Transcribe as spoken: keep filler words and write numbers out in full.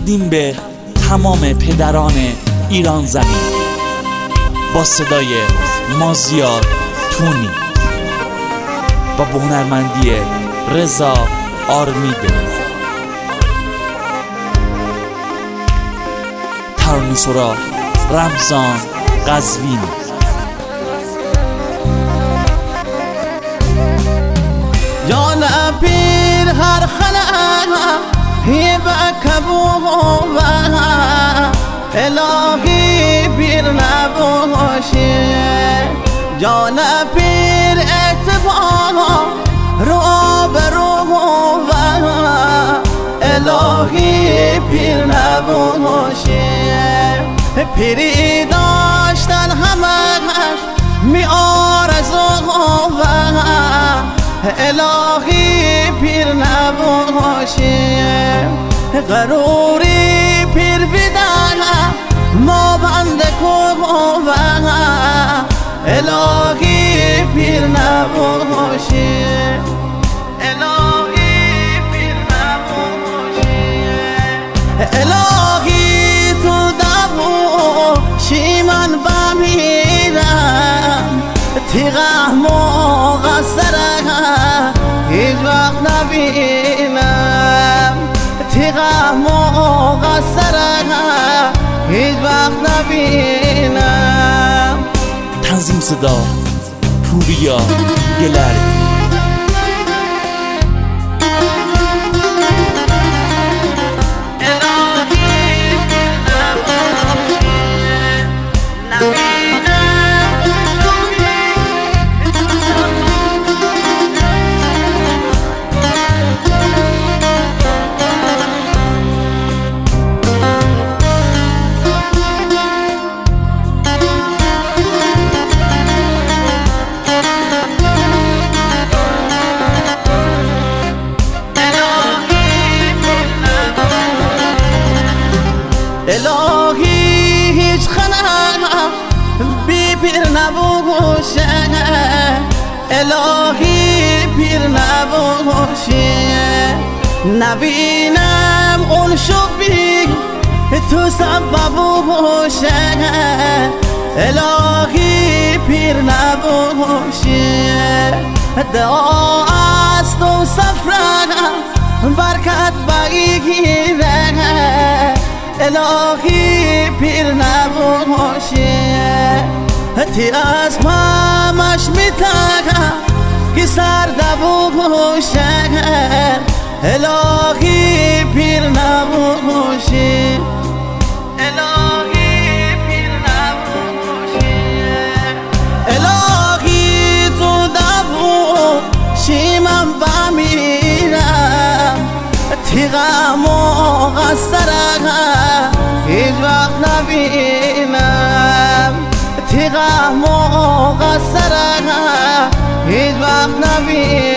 تقدیم به تمام پدران ایران زمین با صدای مازیار تونی و با هنرمندی رضا آرمیده. ترانه‌سرا رمضان قزوینی. جان پیر هر خلق هی بکبو الهی پیر نباشه. جان پیر اتفاق رو برو الهی پیر نباشه. پیری داشتن همش می آرزو الهی پیر نباشه. غروری پیر بدن ما بنده کو الهی پیر نباشه. الهی پیر نباشه. الهی تو دبو شیمن بمیرم تیغه مقصره هیچ وقت نبینم. تیغه مقصره هیچ وقت نبینم. تنظیم صدا پوریا گلردی. الهی هیچ خنم بی پیر نباشه. الهی پیر نباشه. نبینم اون شبی تو سبب باشه. الهی پیر نباشه. دعا از تو سفرم برکت بگیره. الهی پیر نباشه. تی از پامش میتاگم که سرده بوشه. الهی پیر نباشه. الهی پیر نباشه. الهی تو دبو شیمم بمیرم تیغه مقصره هیچ وقت نبینم. تیغه مقصره هیچ وقت نبینم.